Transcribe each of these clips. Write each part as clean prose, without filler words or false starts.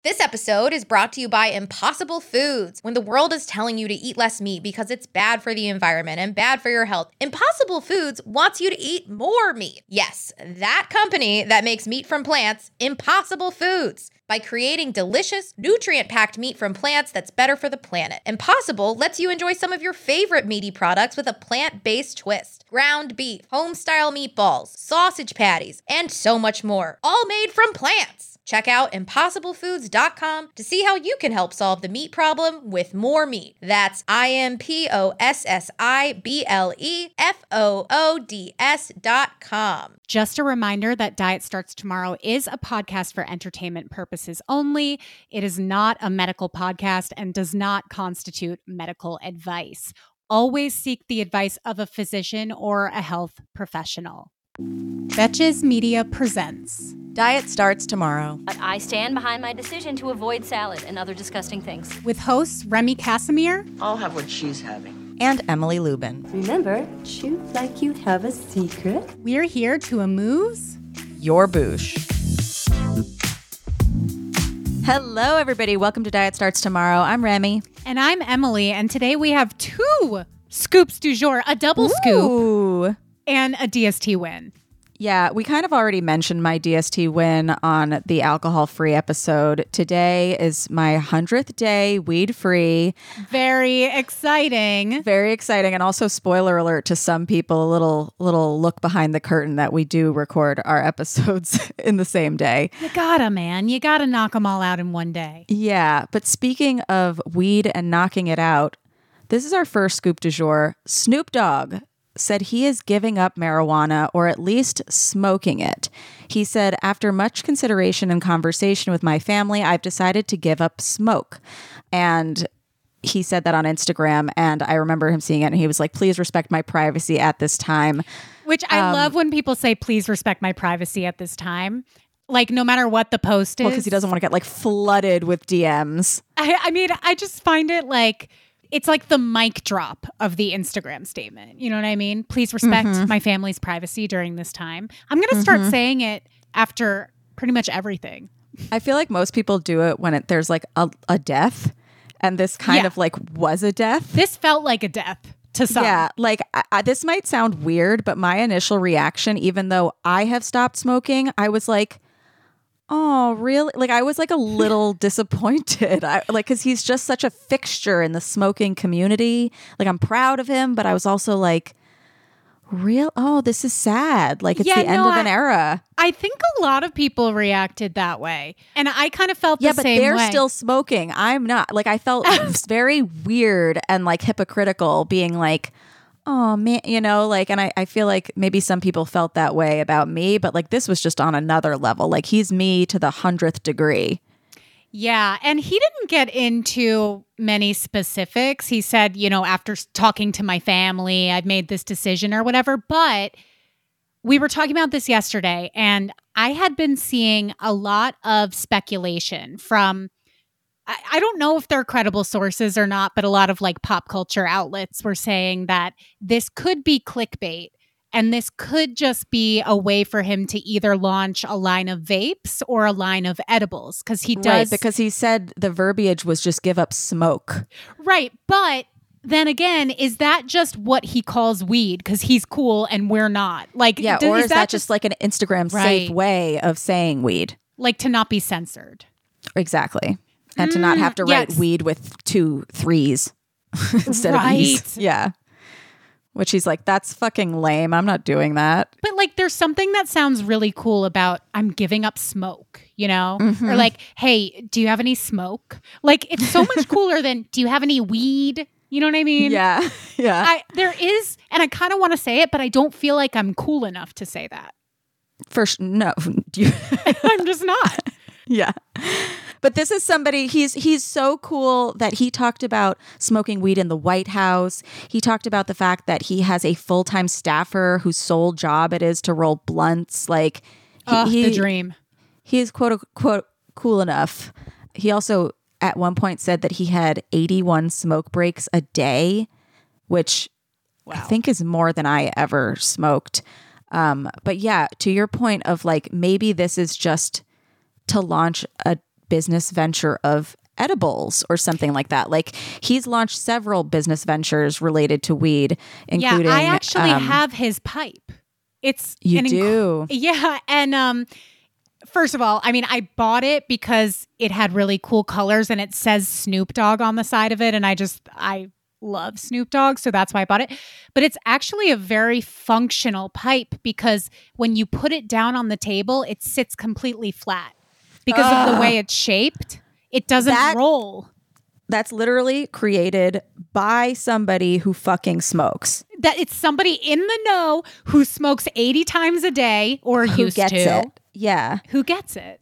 This episode is brought to you by Impossible Foods. When the world is telling you to eat less meat because it's bad for the environment and bad for your health, Impossible Foods wants you to eat more meat. Yes, that company that makes meat from plants, Impossible Foods. By creating delicious, nutrient-packed meat from plants that's better for the planet. Impossible lets you enjoy some of your favorite meaty products with a plant-based twist. Ground beef, home-style meatballs, sausage patties, and so much more. All made from plants. Check out impossiblefoods.com to see how you can help solve the meat problem with more meat. That's impossiblefoods.com. Just a reminder that Diet Starts Tomorrow is a podcast for entertainment purposes only. It is not a medical podcast and does not constitute medical advice. Always seek the advice of a physician or a health professional. Betches Media presents Diet Starts Tomorrow. But I stand behind my decision to avoid salad and other disgusting things. with hosts Remy Casimir I'll have what she's having. And Emily Lubin. Remember, chew like you have a secret. We're here to amuse. Your boosh. Hello, everybody. Welcome to Diet Starts Tomorrow. I'm Remy. And I'm Emily, and today we have two scoops du jour, a double scoop Ooh. and a DST win. Yeah, we kind of already mentioned my DST win on the alcohol-free episode. Today is my 100th day weed-free. Very exciting. Very exciting. And also, spoiler alert to some people, a little look behind the curtain that we do record our episodes in the same day. You gotta, man. You gotta knock them all out in one day. Yeah, but speaking of weed and knocking it out, this is our first scoop du jour. Snoop Dogg said he is giving up marijuana, or at least smoking it. He said, after much consideration and conversation with my family, I've decided to give up smoke. And he said that on Instagram, and I remember him seeing it, and he was like, please respect my privacy at this time. Which I love when people say, please respect my privacy at this time. Like, no matter what the post is. Well, because he doesn't want to get like flooded with DMs. I mean, I just find it like, it's like the mic drop of the Instagram statement. You know what I mean? Please respect my family's privacy during this time. I'm going to start saying it after pretty much everything. I feel like most people do it when there's like a death, and this kind of like was a death. This felt like a death to some. Yeah, like this might sound weird, but my initial reaction, even though I have stopped smoking, I was like, oh, really? Like, I was like a little disappointed. Because he's just such a fixture in the smoking community. Like, I'm proud of him, but I was also like, oh, this is sad. Like, it's the end of an era. I think a lot of people reacted that way. And I kind of felt the same way. Yeah, but they're still smoking. I'm not. Like, I felt very weird and like hypocritical being like, oh man, you know, like, and I feel like maybe some people felt that way about me, but like this was just on another level. Like, he's me to the 100th degree. Yeah. And he didn't get into many specifics. He said, you know, after talking to my family, I've made this decision or whatever. But we were talking about this yesterday, and I had been seeing a lot of speculation from, I don't know if they're credible sources or not, but a lot of like pop culture outlets were saying that this could be clickbait, and this could just be a way for him to either launch a line of vapes or a line of edibles, because he does. Right, because he said the verbiage was just give up smoke. Right. But then again, is that just what he calls weed? Because he's cool and we're not. Like, yeah, or is that just like an Instagram safe Right. way of saying weed? Like, to not be censored. Exactly. And to not have to write yes. weed with 2 3s instead of E's. Yeah. Which he's like, that's fucking lame. I'm not doing that. But like, there's something that sounds really cool about I'm giving up smoke, you know? Or like, hey, do you have any smoke? Like, it's so much cooler than, do you have any weed? You know what I mean? Yeah. Yeah. There is, and I kind of want to say it, but I don't feel like I'm cool enough to say that. No. I'm just not. Yeah. But this is somebody, he's so cool that he talked about smoking weed in the White House. He talked about the fact that he has a full-time staffer whose sole job it is to roll blunts. Like, the dream. He is quote unquote cool enough. He also at one point said that he had 81 smoke breaks a day, which I think is more than I ever smoked. But yeah, to your point of like, maybe this is just to launch a business venture of edibles or something like that. Like he's launched several business ventures related to weed, including. Yeah, I actually have his pipe. It's you do. Yeah, and first of all, I mean, I bought it because it had really cool colors and it says Snoop Dogg on the side of it, and I love Snoop Dogg, so that's why I bought it. But it's actually a very functional pipe because when you put it down on the table, it sits completely flat because of the way it's shaped. It doesn't roll. That's literally created by somebody who fucking smokes. That it's somebody in the know who smokes 80 times a day or Who used gets to. it. Yeah. Who gets it?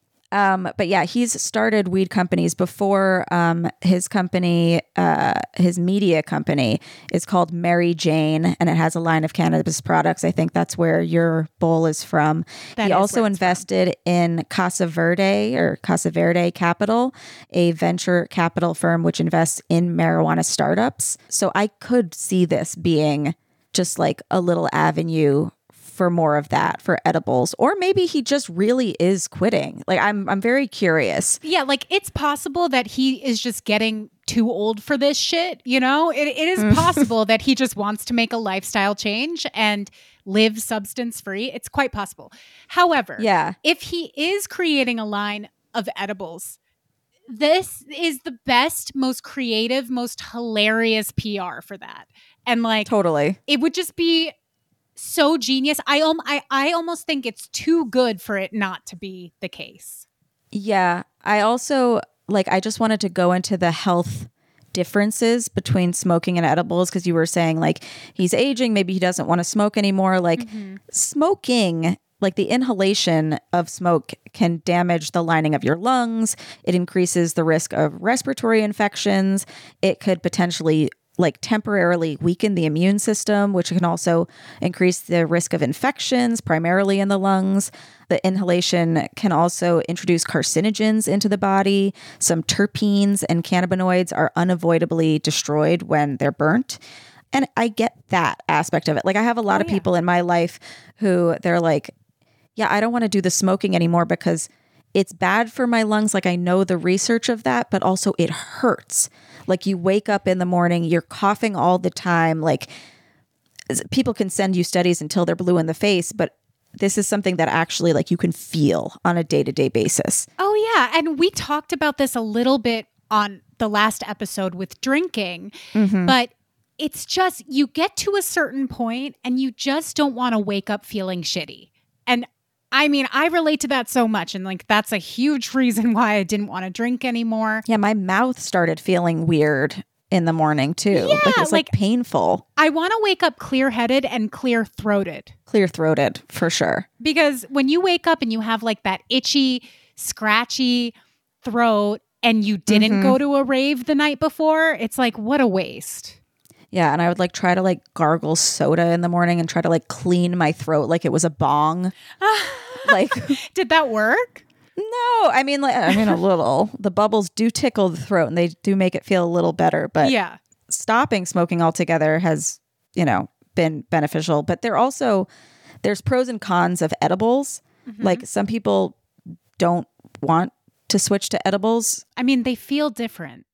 But yeah, he's started weed companies before. His company, his media company is called Mary Jane, and it has a line of cannabis products. I think that's where your bowl is from. That he is also where it's invested in Casa Verde Capital, a venture capital firm which invests in marijuana startups. So I could see this being just like a little avenue for more of that for edibles, or maybe he just really is quitting. Like I'm very curious. Yeah, like it's possible that he is just getting too old for this shit, you know? It is possible that he just wants to make a lifestyle change and live substance free. It's quite possible. However, Yeah. if he is creating a line of edibles, this is the best, most creative, most hilarious PR for that. And like Totally. it would just be so genius. I almost think it's too good for it not to be the case. Yeah. I also I just wanted to go into the health differences between smoking and edibles, because you were saying like he's aging, maybe he doesn't want to smoke anymore. Like smoking, like the inhalation of smoke can damage the lining of your lungs. It increases the risk of respiratory infections. It could potentially like temporarily weaken the immune system, which can also increase the risk of infections, primarily in the lungs. The inhalation can also introduce carcinogens into the body. Some terpenes and cannabinoids are unavoidably destroyed when they're burnt. And I get that aspect of it. Like I have a lot of people in my life who they're like, yeah, I don't want to do the smoking anymore because it's bad for my lungs. Like I know the research of that, but also it hurts. Like you wake up in the morning, you're coughing all the time. Like people can send you studies until they're blue in the face, but this is something that actually like you can feel on a day-to-day basis. Oh yeah. And we talked about this a little bit on the last episode with drinking, but it's just, you get to a certain point and you just don't want to wake up feeling shitty. And I mean, I relate to that so much. And like, that's a huge reason why I didn't want to drink anymore. Yeah, my mouth started feeling weird in the morning too. Yeah, like it's like painful. I want to wake up clear-headed and clear-throated. Clear-throated, for sure. Because when you wake up and you have like that itchy, scratchy throat and you didn't go to a rave the night before, it's like, what a waste. Yeah, and I would like try to like gargle soda in the morning and try to like clean my throat like it was a bong. Like, did that work? No, I mean a little. The bubbles do tickle the throat and they do make it feel a little better, but yeah, stopping smoking altogether has, been beneficial. But there's pros and cons of edibles. Like some people don't want to switch to edibles. I mean, they feel different.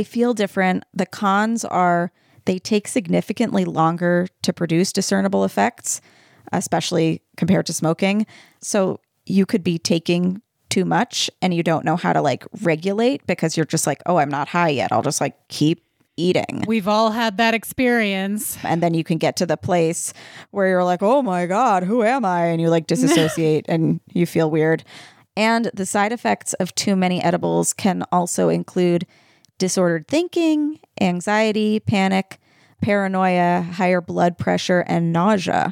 The cons are they take significantly longer to produce discernible effects, especially compared to smoking. So you could be taking too much and you don't know how to like regulate because you're just like, oh, I'm not high yet. I'll just like keep eating. We've all had that experience. And then you can get to the place where you're like, oh my God, who am I? And you like disassociate and you feel weird. And the side effects of too many edibles can also include disordered thinking, anxiety, panic, paranoia, higher blood pressure, and nausea.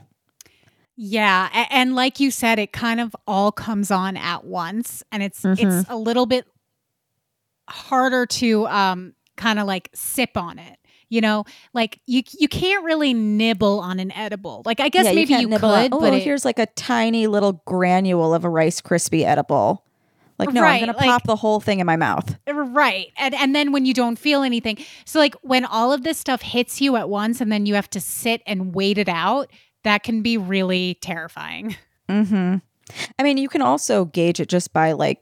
Yeah. And like you said, it kind of all comes on at once. And it's a little bit harder to kind of like sip on it. Like you can't really nibble on an edible. Like I guess maybe you could, but here's like a tiny little granule of a Rice Krispie edible. Like, no, I'm going to pop the whole thing in my mouth. Right. And then when you don't feel anything. So like when all of this stuff hits you at once and then you have to sit and wait it out, that can be really terrifying. I mean, you can also gauge it just by like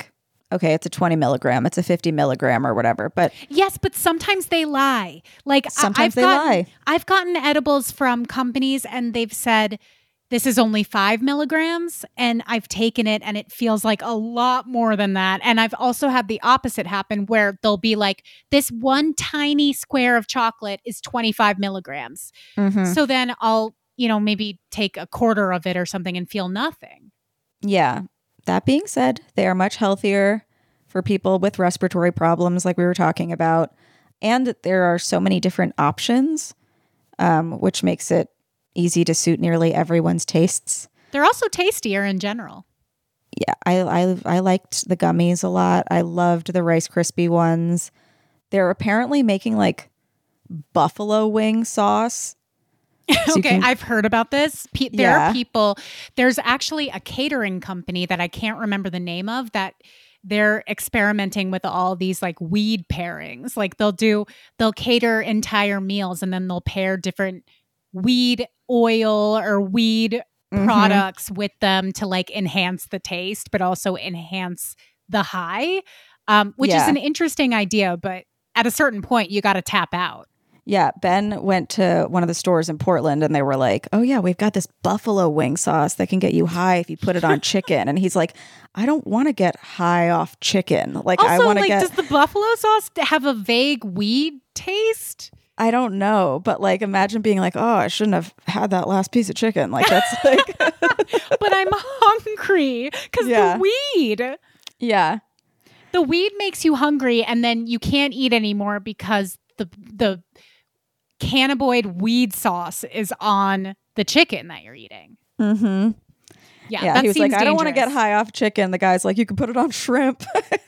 okay, it's a 20 milligram, it's a 50 milligram or whatever. But Yes, but sometimes they lie. Like Sometimes they lie. I've gotten edibles from companies and they've said this is only 5 milligrams, and I've taken it and it feels like a lot more than that. And I've also had the opposite happen where they'll be like, this one tiny square of chocolate is 25 milligrams. Mhm. So then I'll, maybe take a quarter of it or something and feel nothing. yeah, that being said, they are much healthier for people with respiratory problems like we were talking about. And there are so many different options, which makes it easy to suit nearly everyone's tastes. They're also tastier in general. Yeah, I liked the gummies a lot. I loved the Rice Krispie ones. They're apparently making like buffalo wing sauce. So Okay, I've heard about this. There Yeah. are people, there's actually a catering company that I can't remember the name of that they're experimenting with all these like weed pairings. Like they'll cater entire meals and then they'll pair different weed oil or weed products with them to like enhance the taste, but also enhance the high, which is Yeah. an interesting idea. But at a certain point, you got to tap out. Yeah, Ben went to one of the stores in Portland and they were like, oh yeah, we've got this buffalo wing sauce that can get you high if you put it on chicken. And he's like, I don't want to get high off chicken. Like I Also, want to like, get, does the buffalo sauce have a vague weed taste? I don't know, but like imagine being like, oh, I shouldn't have had that last piece of chicken. Like that's like, But I'm hungry because Yeah. yeah, the weed makes you hungry, and then you can't eat anymore because the cannabinoid weed sauce is on the chicken that you're eating. mm-hmm. Yeah, Yeah. that He was seems like, I don't want to get dangerous. high off chicken. The guy's like, you can put it on shrimp.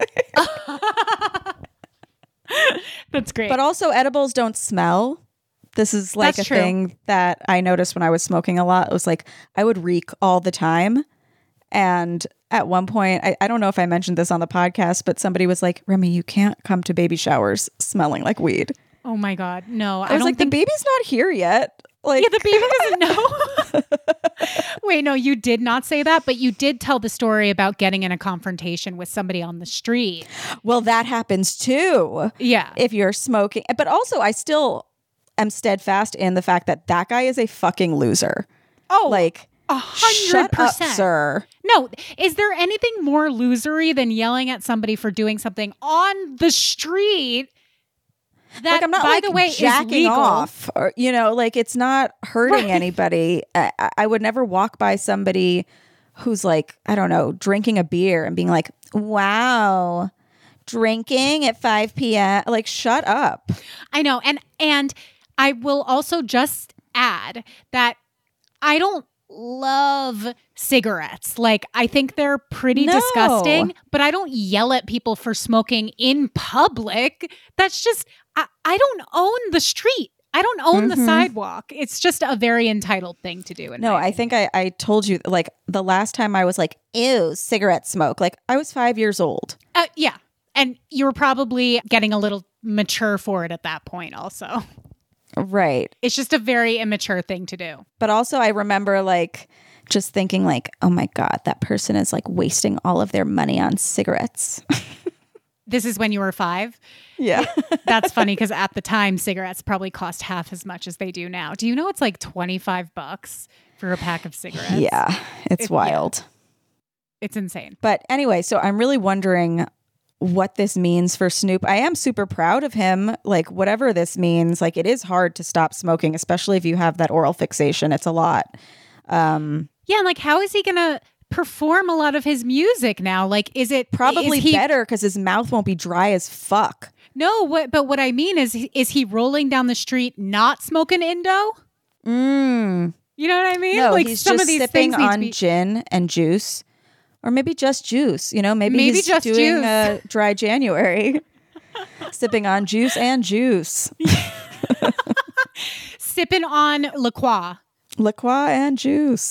That's great. But also edibles don't smell. This is like That's a true. thing that I noticed when I was smoking a lot. It was like I would reek all the time. And at one point, I don't know if I mentioned this on the podcast, but somebody was like, Remy, you can't come to baby showers smelling like weed. oh my god, no! I was don't like, think the baby's not here yet. Like, Yeah, the baby doesn't know. Wait, no, you did not say that, but you did tell the story about getting in a confrontation with somebody on the street. well, that happens too. Yeah. If you're smoking. But also, I still am steadfast in the fact that that guy is a fucking loser. Oh, Like, 100%. shut up, sir. No, is there anything more losery than yelling at somebody for doing something on the street that, Like I'm not by like the way, jacking is legal? off, or like it's not hurting Right. anybody. I would never walk by somebody who's like, I don't know, drinking a beer and being like, "Wow, drinking at 5 p.m." Like, shut up. I know, and I will also just add that I don't love cigarettes. Like, I think they're pretty No. disgusting, but I don't yell at people for smoking in public. That's just, I don't own the street. I don't own the sidewalk. It's just a very entitled thing to do. No, I think I told you like the last time I was like, "Ew, cigarette smoke." Like I was 5 years old. Yeah. And you were probably getting a little mature for it at that point also. Right. It's just a very immature thing to do. But also I remember like just thinking like, "Oh my god, that person is like wasting all of their money on cigarettes." This is when you were 5. Yeah. That's funny because at the time, cigarettes probably cost half as much as they do now. Do you know it's like $25 for a pack of cigarettes? Yeah, it's Yeah. wild. It's insane. But anyway, so I'm really wondering what this means for Snoop. I am super proud of him. Like, whatever this means, like, it is hard to stop smoking, especially if you have that oral fixation. It's a lot. Yeah, and like, how is he going to perform a lot of his music now? Like, is it Probably is he, better because his mouth won't be dry as fuck. No, but what I mean is he rolling down the street not smoking Indo? Mm. You know what I mean? No, like he's some just of these sipping things need to on be. gin and juice. Or maybe just juice. Maybe Maybe he's just doing juice. a dry January. Sipping on juice and juice. Sipping on La Croix. La Croix and juice.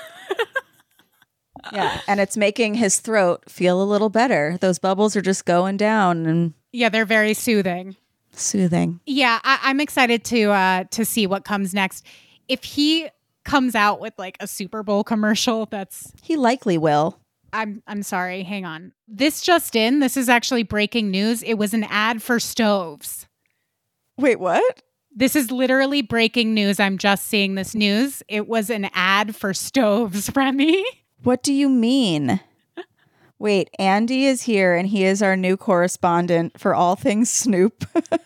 Yeah, and it's making his throat feel a little better. Those bubbles are just going down and Yeah, they're very soothing. soothing. Yeah, I'm excited to see what comes next. If he comes out with like a Super Bowl commercial, that's He likely will. I'm sorry. Hang on. This is actually breaking news. It was an ad for stoves. Wait, what? This is literally breaking news. I'm just seeing this news. It was an ad for stoves, Remy. What do you mean? Wait, Andy is here and he is our new correspondent for all things Snoop.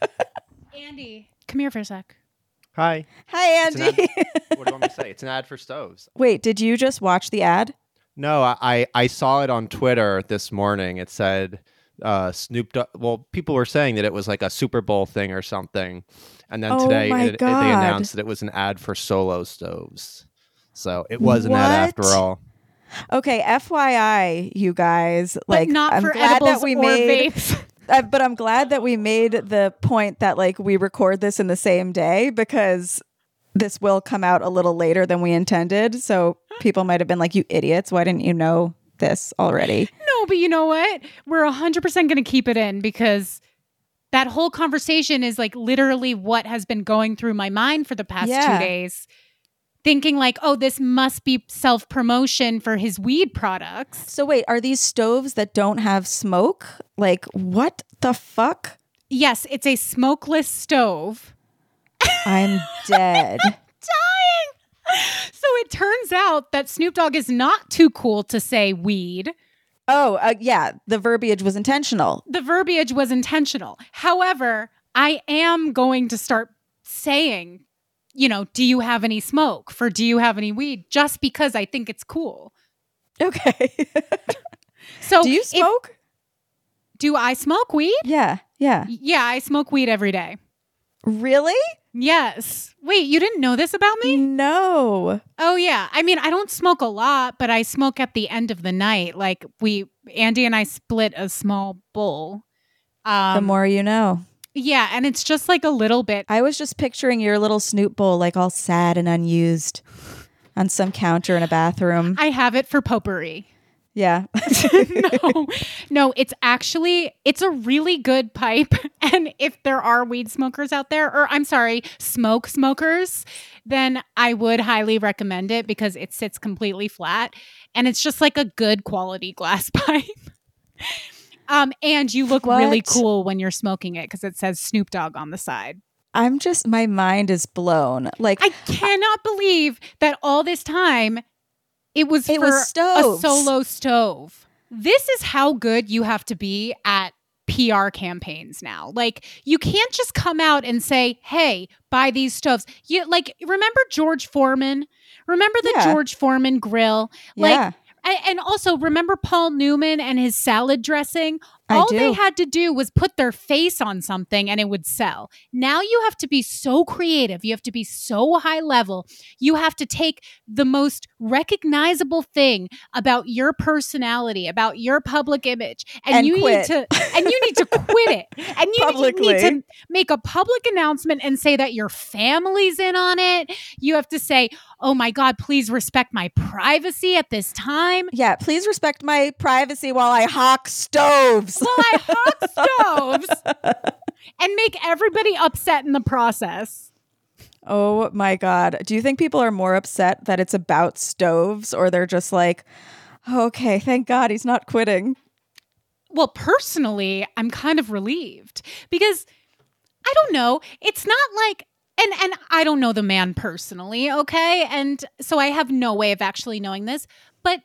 Andy, come here for a sec. Hi. Hi, It's an Andy. What do you want me to say? It's an ad for stoves. Wait, did you just watch the ad? No, I saw it on Twitter this morning. It said Snoop Dogg. Well, people were saying that it was like a Super Bowl thing or something. And then today they announced that it was an ad for Solo stoves. So it was an ad after all. Okay, FYI, you guys, But not I'm for glad edibles that we or made vapes. but I'm glad that we made the point that like we record this in the same day because this will come out a little later than we intended. So people might have been like, you idiots, why didn't you know this already? No, but you know what? We're 100% going to keep it in because that whole conversation is like literally what has been going through my mind for the past 2 days. Thinking like, oh, this must be self-promotion for his weed products. So wait, are these stoves that don't have smoke? Like, what the fuck? Yes, it's a smokeless stove. I'm dead. Dying. So it turns out that Snoop Dogg is not too cool to say weed. Oh, yeah. The verbiage was intentional. The verbiage was intentional. However, I am going to start saying, you know, do you have any smoke for do you have any weed? Just because I think it's cool. Okay. So do you smoke? Do I smoke weed? Yeah. Yeah. Yeah, I smoke weed every day. Really? Yes. Wait, you didn't know this about me? No. Oh, yeah. I mean, I don't smoke a lot, but I smoke at the end of the night. Like Andy and I split a small bowl. The more you know. Yeah, and it's just like a little bit. I was just picturing your little Snoop bowl like all sad and unused on some counter in a bathroom. I have it for potpourri. Yeah. No, it's a really good pipe. And if there are weed smokers out there, or I'm sorry, smoke smokers, then I would highly recommend it because it sits completely flat. And it's just like a good quality glass pipe. And you look really cool when you're smoking it because it says Snoop Dogg on the side. My mind is blown. Like, I cannot believe that all this time it was for a solo stove. This is how good you have to be at PR campaigns now. Like, you can't just come out and say, hey, buy these stoves. You like, remember George Foreman? Remember the George Foreman grill? Like, and also remember Paul Newman and his salad dressing? All they had to do was put their face on something and it would sell. Now you have to be so creative. You have to be so high level. You have to take the most recognizable thing about your personality, about your public image, and you need to quit it. And you need to make a public announcement and say that your family's in on it. You have to say, oh my God, please respect my privacy at this time. Yeah, please respect my privacy while I hawk stoves. While I hawk stoves and make everybody upset in the process. Oh my God. Do you think people are more upset that it's about stoves or they're just like, okay, thank God he's not quitting? Well, personally, I'm kind of relieved because I don't know. It's not like, and I don't know the man personally, okay? And so I have no way of actually knowing this, but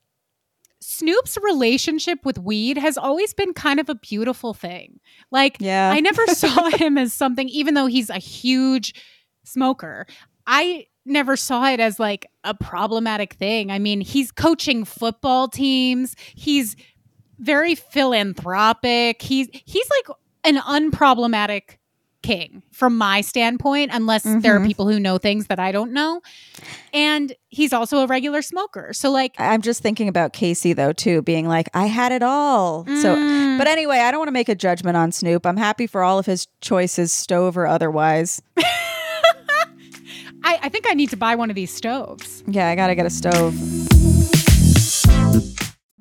Snoop's relationship with weed has always been kind of a beautiful thing. Like, I never saw him as something, even though he's a huge smoker, I never saw it as like a problematic thing. I mean, he's coaching football teams. He's very philanthropic. He's like an unproblematic king from my standpoint, unless there are people who know things that I don't know. And he's also a regular smoker. So like, I'm just thinking about Casey though too, being like, I had it all. So, but anyway, I don't want to make a judgment on Snoop. I'm happy for all of his choices, stove or otherwise. I think I need to buy one of these stoves. Yeah, I gotta get a stove.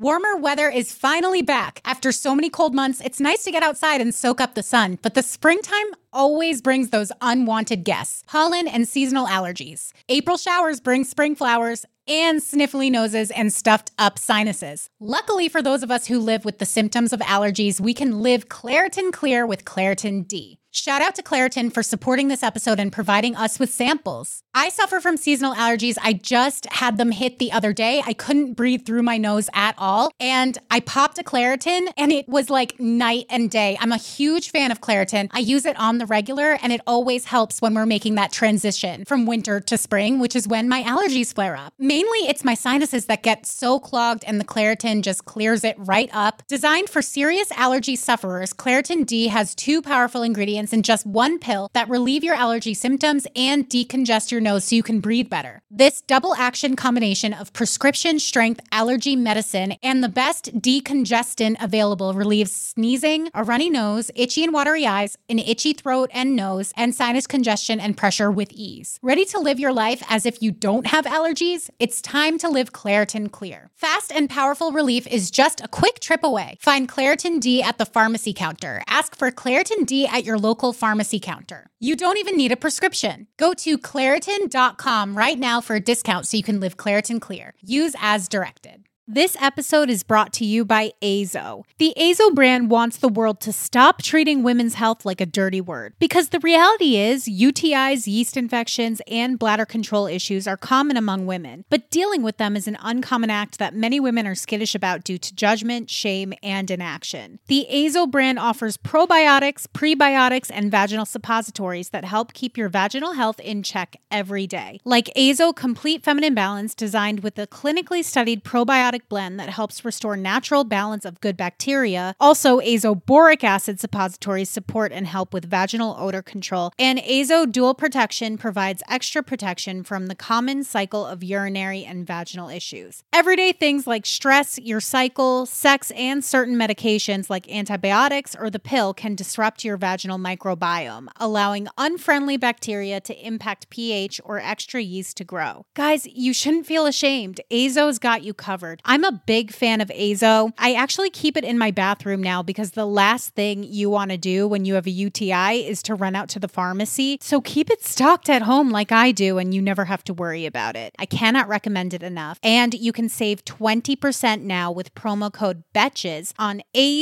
Warmer weather is finally back. After so many cold months, it's nice to get outside and soak up the sun, but the springtime always brings those unwanted guests, pollen and seasonal allergies. April showers bring spring flowers and sniffly noses and stuffed up sinuses. Luckily for those of us who live with the symptoms of allergies, we can live Claritin Clear with Claritin D. Shout out to Claritin for supporting this episode and providing us with samples. I suffer from seasonal allergies. I just had them hit the other day. I couldn't breathe through my nose at all. And I popped a Claritin and it was like night and day. I'm a huge fan of Claritin. I use it on the regular and it always helps when we're making that transition from winter to spring, which is when my allergies flare up. Mainly it's my sinuses that get so clogged and the Claritin just clears it right up. Designed for serious allergy sufferers, Claritin D has 2 powerful ingredients in just 1 pill that relieve your allergy symptoms and decongest your nose so you can breathe better. This double action combination of prescription strength allergy medicine and the best decongestant available relieves sneezing, a runny nose, itchy and watery eyes, an itchy throat and nose, and sinus congestion and pressure with ease. Ready to live your life as if you don't have allergies? It's time to live Claritin Clear. Fast and powerful relief is just a quick trip away. Find Claritin D at the pharmacy counter. Ask for Claritin D at your local pharmacy counter. You don't even need a prescription. Go to Claritin.com right now for a discount so you can live Claritin Clear. Use as directed. This episode is brought to you by Azo. The Azo brand wants the world to stop treating women's health like a dirty word. Because the reality is, UTIs, yeast infections, and bladder control issues are common among women. But dealing with them is an uncommon act that many women are skittish about due to judgment, shame, and inaction. The Azo brand offers probiotics, prebiotics, and vaginal suppositories that help keep your vaginal health in check every day. Like Azo Complete Feminine Balance, designed with a clinically studied probiotic blend that helps restore natural balance of good bacteria. Also, Azo Boric Acid suppositories support and help with vaginal odor control. And Azo Dual Protection provides extra protection from the common cycle of urinary and vaginal issues. Everyday things like stress, your cycle, sex, and certain medications like antibiotics or the pill can disrupt your vaginal microbiome, allowing unfriendly bacteria to impact pH or extra yeast to grow. Guys, you shouldn't feel ashamed. Azo's got you covered. I'm a big fan of Azo. I actually keep it in my bathroom now because the last thing you want to do when you have a UTI is to run out to the pharmacy. So keep it stocked at home like I do and you never have to worry about it. I cannot recommend it enough. And you can save 20% now with promo code BETCHES on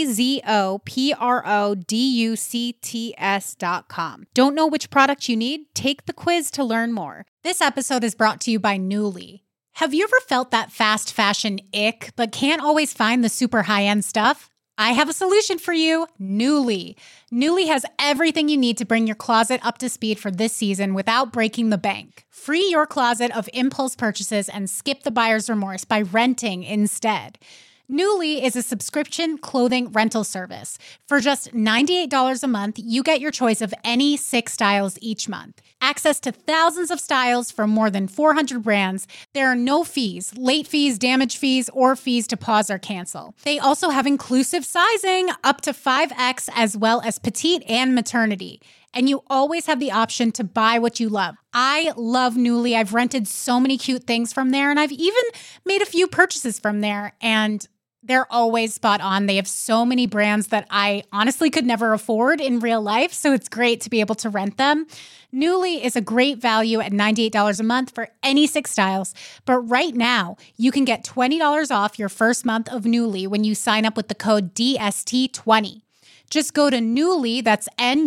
AZOPRODUCTS.com. Don't know which product you need? Take the quiz to learn more. This episode is brought to you by Nuuly. Have you ever felt that fast fashion ick, but can't always find the super high-end stuff? I have a solution for you, Nuuly. Nuuly has everything you need to bring your closet up to speed for this season without breaking the bank. Free your closet of impulse purchases and skip the buyer's remorse by renting instead. Nuuly is a subscription clothing rental service. For just $98 a month, you get your choice of any 6 styles each month. Access to thousands of styles from more than 400 brands. There are no fees, late fees, damage fees, or fees to pause or cancel. They also have inclusive sizing up to 5X as well as petite and maternity. And you always have the option to buy what you love. I love Nuuly. I've rented so many cute things from there, and I've even made a few purchases from there, and they're always spot on. They have so many brands that I honestly could never afford in real life, so it's great to be able to rent them. Nuuly is a great value at $98 a month for any 6 styles, but right now you can get $20 off your first month of Nuuly when you sign up with the code DST20. Just go to Nuuly, that's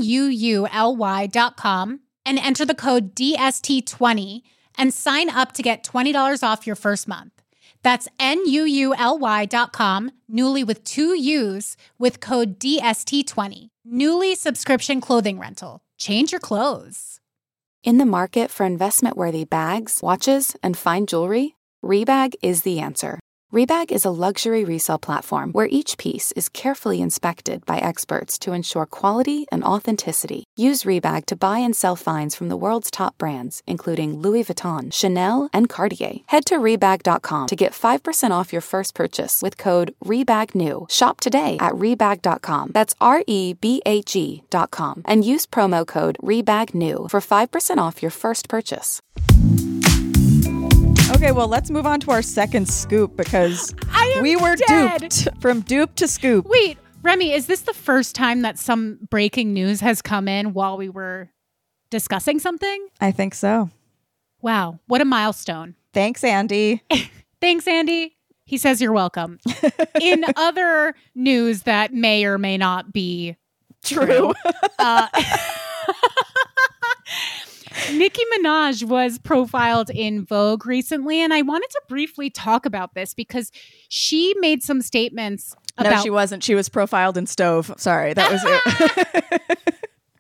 NUULY.com, and enter the code DST20 and sign up to get $20 off your first month. That's NUULY.com, Nuuly with 2 U's, with code DST20. Nuuly subscription clothing rental. Change your clothes. In the market for investment-worthy bags, watches, and fine jewelry, Rebag is the answer. Rebag is a luxury resale platform where each piece is carefully inspected by experts to ensure quality and authenticity. Use Rebag to buy and sell finds from the world's top brands, including Louis Vuitton, Chanel, and Cartier. Head to Rebag.com to get 5% off your first purchase with code REBAGNEW. Shop today at Rebag.com. That's REBAG.com. And use promo code REBAGNEW for 5% off your first purchase. Okay, well, let's move on to our second scoop because we were duped from dupe to scoop. Wait, Remy, is this the first time that some breaking news has come in while we were discussing something? I think so. Wow, what a milestone. Thanks, Andy. Thanks, Andy. He says you're welcome. In other news that may or may not be true. Nicki Minaj was profiled in Vogue recently, and I wanted to briefly talk about this because she made some statements about... No, she wasn't. She was profiled in Stove. Sorry, that was it.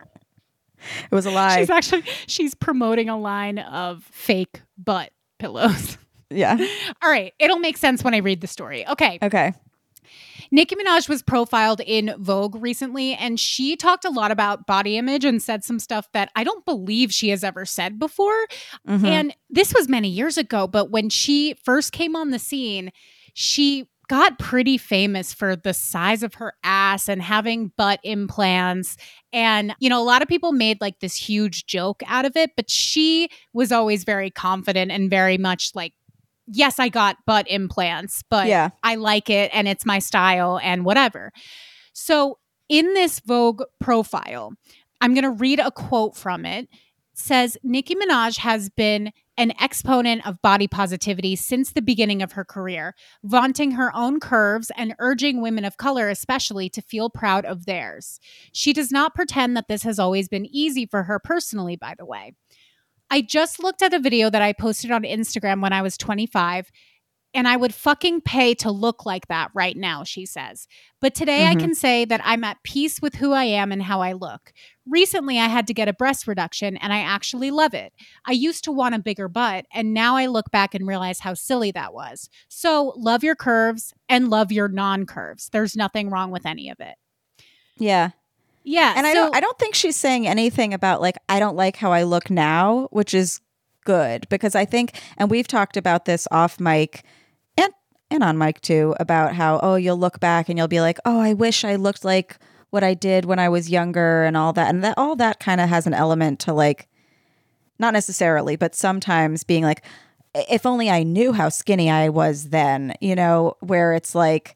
It was a lie. She's promoting a line of fake butt pillows. Yeah. All right. It'll make sense when I read the story. Okay. Nicki Minaj was profiled in Vogue recently, and she talked a lot about body image and said some stuff that I don't believe she has ever said before. Mm-hmm. And this was many years ago, but when she first came on the scene, she got pretty famous for the size of her ass and having butt implants. And, you know, a lot of people made like this huge joke out of it, but she was always very confident and very much like, yes, I got butt implants, but yeah, I like it and it's my style and whatever. So in this Vogue profile, I'm going to read a quote from it. It says, Nicki Minaj has been an exponent of body positivity since the beginning of her career, vaunting her own curves and urging women of color especially to feel proud of theirs. She does not pretend that this has always been easy for her personally, by the way. I just looked at a video that I posted on Instagram when I was 25, and I would fucking pay to look like that right now, she says. But today I can say that I'm at peace with who I am and how I look. Recently, I had to get a breast reduction, and I actually love it. I used to want a bigger butt, and now I look back and realize how silly that was. So love your curves and love your non-curves. There's nothing wrong with any of it. Yeah. Yeah. And I don't think she's saying anything about like, I don't like how I look now, which is good because I think, and we've talked about this off mic and on mic too, about how, oh, you'll look back and you'll be like, oh, I wish I looked like what I did when I was younger and all that. And that all that kind of has an element to like, not necessarily, but sometimes being like, if only I knew how skinny I was then, you know, where it's like,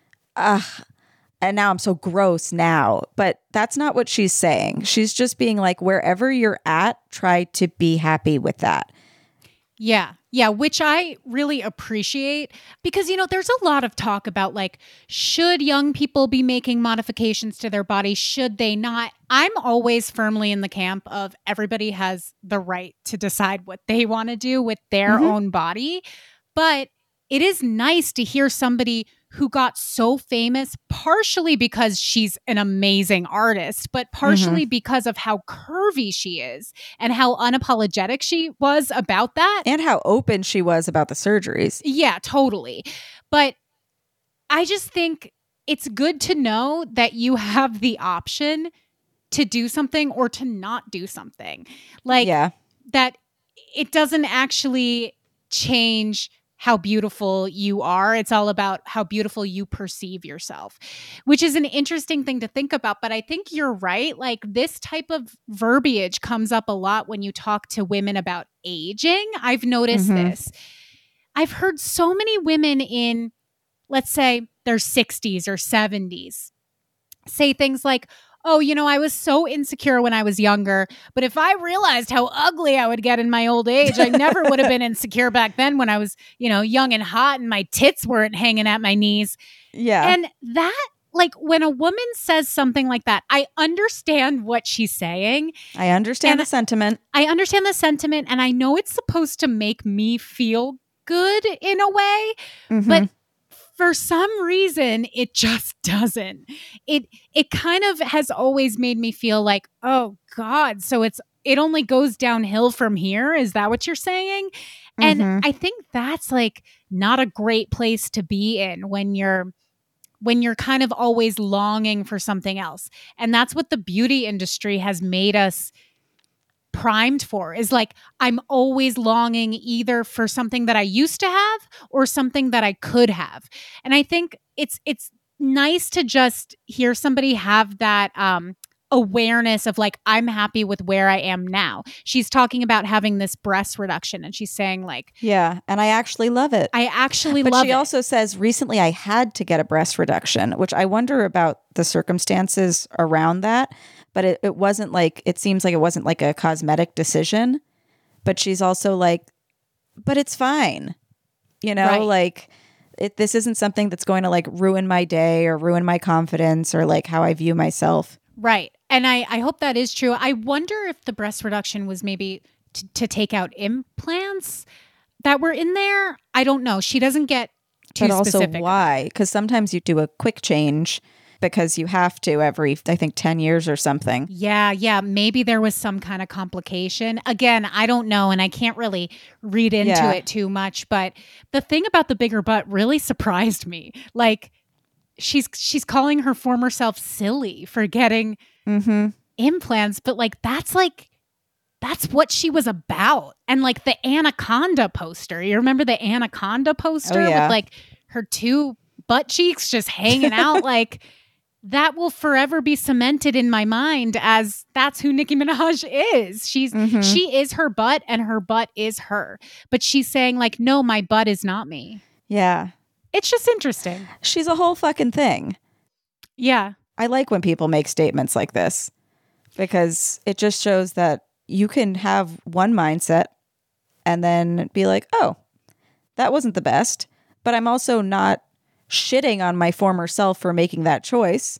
and now I'm so gross now. But that's not what she's saying. She's just being like, wherever you're at, try to be happy with that. Yeah. Yeah. Which I really appreciate because, you know, there's a lot of talk about like, should young people be making modifications to their body? Should they not? I'm always firmly in the camp of everybody has the right to decide what they want to do with their own body. But it is nice to hear somebody who got so famous partially because she's an amazing artist, but partially because of how curvy she is and how unapologetic she was about that. And how open she was about the surgeries. Yeah, totally. But I just think it's good to know that you have the option to do something or to not do something. Like that it doesn't actually change how beautiful you are. It's all about how beautiful you perceive yourself, which is an interesting thing to think about. But I think you're right. Like this type of verbiage comes up a lot when you talk to women about aging. I've noticed this. I've heard so many women in, let's say, their 60s or 70s say things like, oh, you know, I was so insecure when I was younger, but if I realized how ugly I would get in my old age, I never would have been insecure back then when I was, you know, young and hot and my tits weren't hanging at my knees. Yeah. And that, like, when a woman says something like that, I understand what she's saying. I understand the sentiment. I understand the sentiment, and I know it's supposed to make me feel good in a way, but for some reason, it just doesn't. It kind of has always made me feel like, oh God, so it only goes downhill from here. Is that what you're saying? And I think that's like not a great place to be in when you're kind of always longing for something else. And that's what the beauty industry has made us primed for, is like, I'm always longing either for something that I used to have or something that I could have. And I think it's nice to just hear somebody have that awareness of like, I'm happy with where I am now. She's talking about having this breast reduction and she's saying like, yeah, and I actually love it. I actually but love it. But she also says, recently I had to get a breast reduction, which I wonder about the circumstances around that. But it wasn't like, it seems like it wasn't like a cosmetic decision. But she's also like, but it's fine. You know, Right. like this isn't something that's going to like ruin my day or ruin my confidence or like how I view myself. Right. And I hope that is true. I wonder if the breast reduction was maybe to take out implants that were in there. I don't know. She doesn't get too but specific. Also why? Because sometimes you do a quick change because you have to every, I think, 10 years or something. Yeah. Maybe there was some kind of complication. Again, I don't know. And I can't really read into it too much. But the thing about the bigger butt really surprised me. Like, she's calling her former self silly for getting implants. But that's what she was about. And like the Anaconda poster. You remember the Anaconda poster with like her two butt cheeks just hanging out? Like, that will forever be cemented in my mind as that's who Nicki Minaj is. She is her butt and her butt is her. But she's saying like, no, my butt is not me. Yeah. It's just interesting. She's a whole fucking thing. Yeah. I like when people make statements like this because it just shows that you can have one mindset and then be like, oh, that wasn't the best, but I'm also not shitting on my former self for making that choice.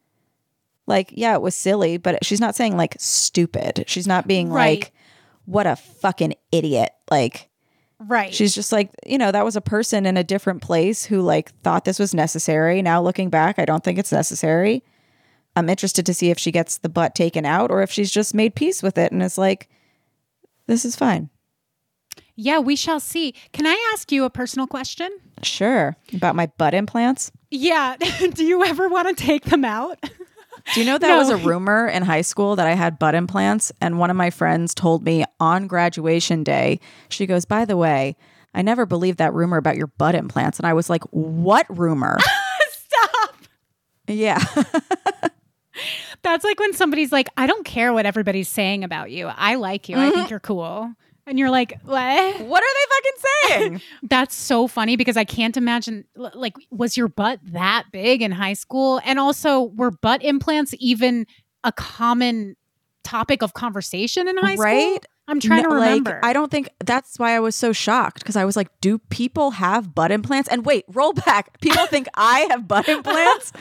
Like, yeah, it was silly, but she's not saying like stupid. She's not being like, what a fucking idiot. Like, right. She's just like, you know, that was a person in a different place who like thought this was necessary. Now looking back, I don't think it's necessary. I'm interested to see if she gets the butt taken out or if she's just made peace with it and is like, this is fine. Yeah, we shall see. Can I ask you a personal question? Sure. About my butt implants? Yeah. Do you ever want to take them out? Do you know that was a rumor in high school that I had butt implants? And one of my friends told me on graduation day, she goes, by the way, I never believed that rumor about your butt implants. And I was like, what rumor? Stop. Yeah. That's like when somebody's like, I don't care what everybody's saying about you. I like you. I think you're cool. And you're like, what? What are they fucking saying? That's so funny because I can't imagine, like, was your butt that big in high school? And also, were butt implants even a common topic of conversation in high school? Right? I'm trying to remember. Like, I don't think that's why I was so shocked because I was like, do people have butt implants? And wait, roll back. People think I have butt implants?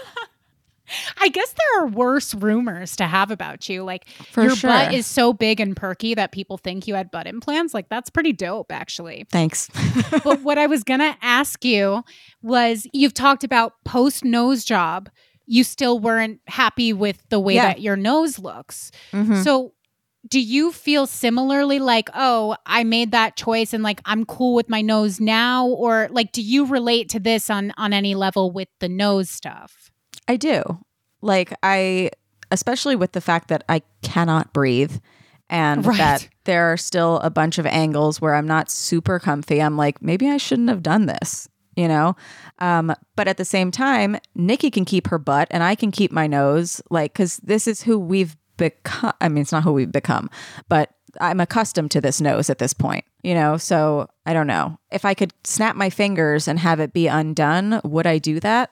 I guess there are worse rumors to have about you. Like For your sure. butt is so big and perky that people think you had butt implants. Like that's pretty dope, actually. Thanks. But what I was going to ask you was you've talked about post nose job. You still weren't happy with the way that your nose looks. So do you feel similarly like, oh, I made that choice and like I'm cool with my nose now? Or like, do you relate to this on any level with the nose stuff? I do. Like especially with the fact that I cannot breathe and that there are still a bunch of angles where I'm not super comfy. I'm like, maybe I shouldn't have done this, you know? But at the same time, Nicki can keep her butt and I can keep my nose, like, because this is who we've become. I mean, it's not who we've become, but I'm accustomed to this nose at this point, you know? So I don't know. If I could snap my fingers and have it be undone, would I do that?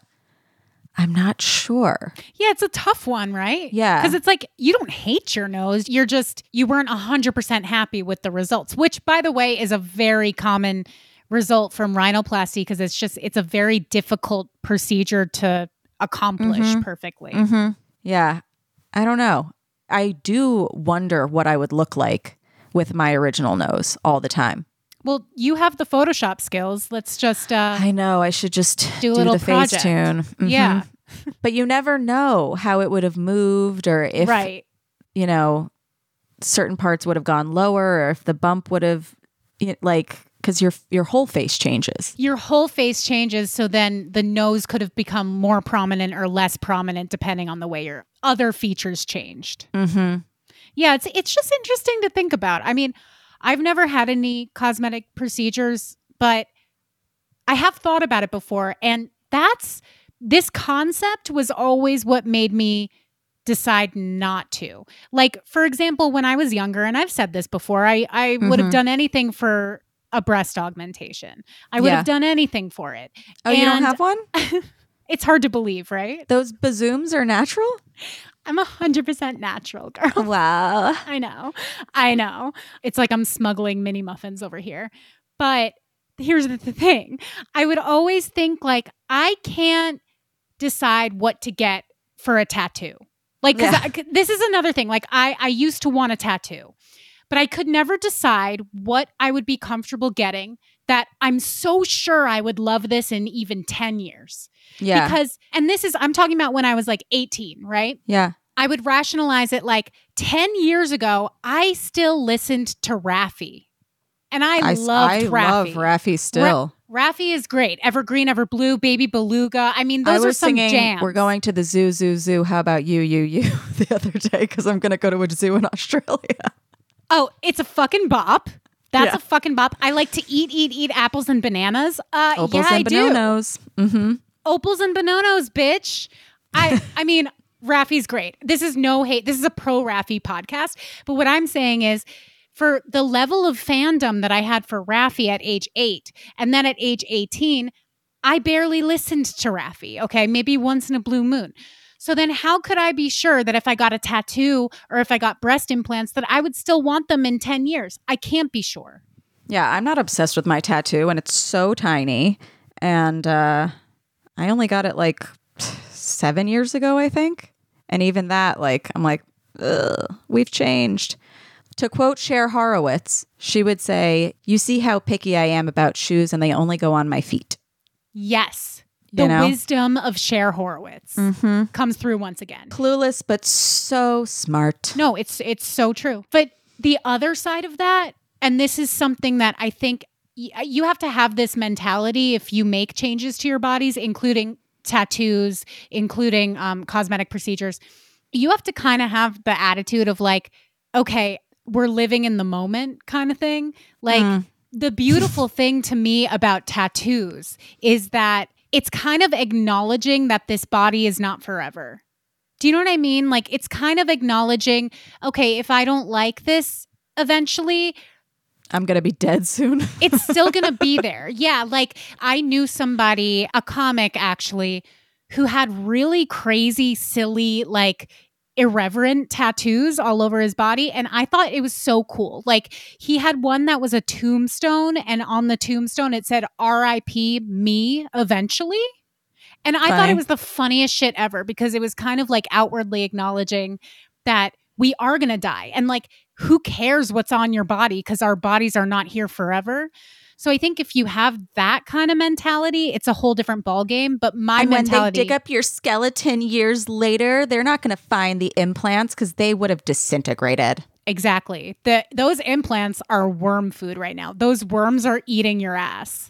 I'm not sure. Yeah, it's a tough one, right? Yeah. Because it's like, you don't hate your nose. You weren't 100% happy with the results, which, by the way, is a very common result from rhinoplasty because it's a very difficult procedure to accomplish perfectly. Yeah. I don't know. I do wonder what I would look like with my original nose all the time. Well, you have the Photoshop skills. Let's just I know. I should just do a little the project. Facetune. Yeah. But you never know how it would have moved or if, you know, certain parts would have gone lower or if the bump would have, like, because your whole face changes. Your whole face changes. So then the nose could have become more prominent or less prominent depending on the way your other features changed. Yeah, it's just interesting to think about. I mean, I've never had any cosmetic procedures, but I have thought about it before. And this concept was always what made me decide not to. Like, for example, when I was younger, and I've said this before, I would have done anything for a breast augmentation. I would have done anything for it. Oh, you don't have one? It's hard to believe, right? Those bazooms are natural? I'm 100% natural, girl. Wow. I know. It's like I'm smuggling mini muffins over here. But here's the thing. I would always think like, I can't decide what to get for a tattoo. Like, this is another thing. Like, I used to want a tattoo, but I could never decide what I would be comfortable getting that I'm so sure I would love this in even 10 years. Yeah. Because, and this is, I'm talking about when I was like 18, right? Yeah. I would rationalize it like 10 years ago, I still listened to Raffi. And I loved Raffi. I love Raffi still. Raffi is great. Evergreen, Ever Blue, Baby Beluga. I mean, those are some singing, jams. We're going to the zoo, zoo, zoo. How about you, the other day? Because I'm going to go to a zoo in Australia. Oh, it's a fucking bop. That's a fucking bop. I like to eat apples and bananas. Opals and bananas. Mm-hmm. Opals and bananas, bitch. I mean, Raffi's great. This is no hate. This is a pro Raffi podcast. But what I'm saying is, for the level of fandom that I had for Raffi at age 8, and then at age 18, I barely listened to Raffi, okay? Maybe once in a blue moon. So then how could I be sure that if I got a tattoo or if I got breast implants that I would still want them in 10 years? I can't be sure. Yeah, I'm not obsessed with my tattoo, and it's so tiny. And I only got it like 7 years ago, I think. And even that, like, I'm like, ugh, we've changed. To quote Cher Horowitz, she would say, "You see how picky I am about shoes and they only go on my feet." Yes. The wisdom of Cher Horowitz comes through once again. Clueless, but so smart. No, it's so true. But the other side of that, and this is something that I think you have to have this mentality if you make changes to your bodies, including tattoos, including cosmetic procedures. You have to kind of have the attitude of like, okay, we're living in the moment kind of thing. Like the beautiful thing to me about tattoos is that it's kind of acknowledging that this body is not forever. Do you know what I mean? Like it's kind of acknowledging, okay, if I don't like this eventually, I'm going to be dead soon. It's still going to be there. Yeah. Like I knew somebody, a comic actually, who had really crazy, silly, like irreverent tattoos all over his body. And I thought it was so cool. Like he had one that was a tombstone, and on the tombstone it said R.I.P. me eventually. And I thought it was the funniest shit ever because it was kind of like outwardly acknowledging that we are going to die. And like, who cares what's on your body? Because our bodies are not here forever. So I think if you have that kind of mentality, it's a whole different ballgame. But my mentality... when they dig up your skeleton years later, they're not going to find the implants because they would have disintegrated. Exactly. Those implants are worm food right now. Those worms are eating your ass.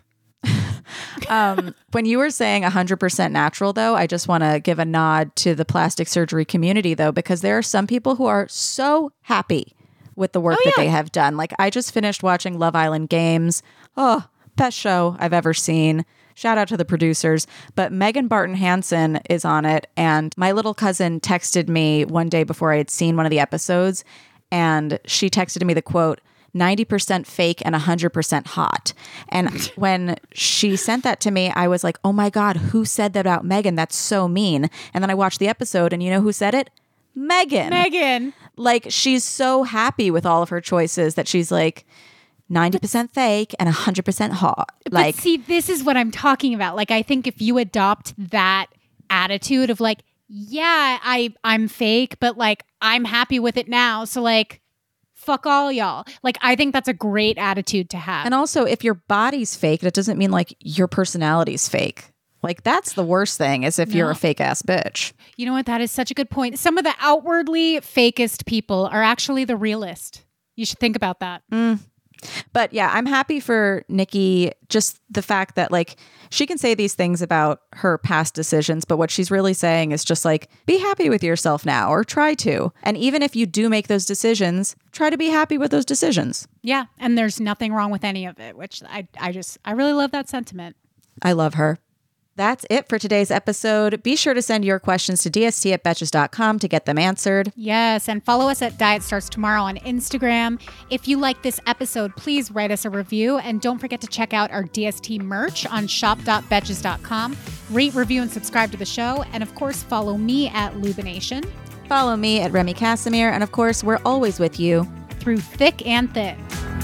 When you were saying 100% natural, though, I just want to give a nod to the plastic surgery community, though, because there are some people who are so happy with the work that they have done. Like I just finished watching Love Island Games. Oh, best show I've ever seen. Shout out to the producers. But Megan Barton Hansen is on it. And my little cousin texted me one day before I had seen one of the episodes. And she texted me the quote, 90% fake and 100% hot. And when she sent that to me, I was like, oh my God, who said that about Megan? That's so mean. And then I watched the episode and you know who said it? Megan. Like she's so happy with all of her choices that she's like 90% fake and 100% hot. Like, but see, this is what I'm talking about. Like, I think if you adopt that attitude of like, yeah, I'm fake, but like I'm happy with it now. So like, fuck all y'all. Like, I think that's a great attitude to have. And also, if your body's fake, that doesn't mean like your personality's fake. Like that's the worst thing is if you're a fake ass bitch. You know what? That is such a good point. Some of the outwardly fakest people are actually the realest. You should think about that. But yeah, I'm happy for Nikki. Just the fact that like she can say these things about her past decisions, but what she's really saying is just like, be happy with yourself now or try to. And even if you do make those decisions, try to be happy with those decisions. Yeah. And there's nothing wrong with any of it, which I really love that sentiment. I love her. That's it for today's episode. Be sure to send your questions to dst@betches.com to get them answered. Yes, and follow us at Diet Starts Tomorrow on Instagram. If you like this episode, please write us a review, and don't forget to check out our DST merch on shop.betches.com. Rate, review, and subscribe to the show, and of course, follow me at Lubination. Follow me at Remy Casimir, and of course, we're always with you through thick and thin.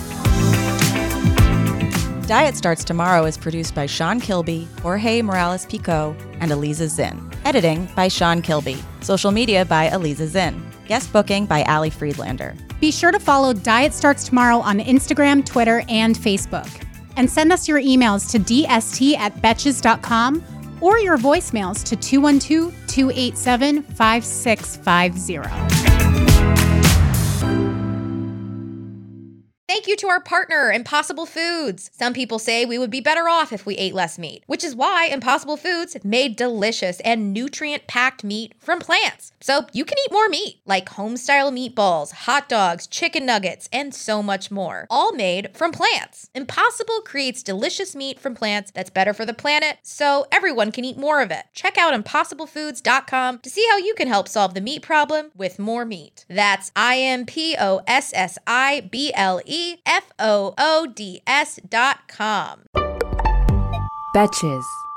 Diet Starts Tomorrow is produced by Sean Kilby, Jorge Morales-Pico, and Eliza Zinn. Editing by Sean Kilby. Social media by Eliza Zinn. Guest booking by Ali Friedlander. Be sure to follow Diet Starts Tomorrow on Instagram, Twitter, and Facebook. And send us your emails to dst@betches.com or your voicemails to 212-287-5650. Thank you to our partner, Impossible Foods. Some people say we would be better off if we ate less meat, which is why Impossible Foods made delicious and nutrient-packed meat from plants. So you can eat more meat, like home-style meatballs, hot dogs, chicken nuggets, and so much more, all made from plants. Impossible creates delicious meat from plants that's better for the planet, so everyone can eat more of it. Check out impossiblefoods.com to see how you can help solve the meat problem with more meat. That's IMPOSSIBLEFOODS.com. Betches.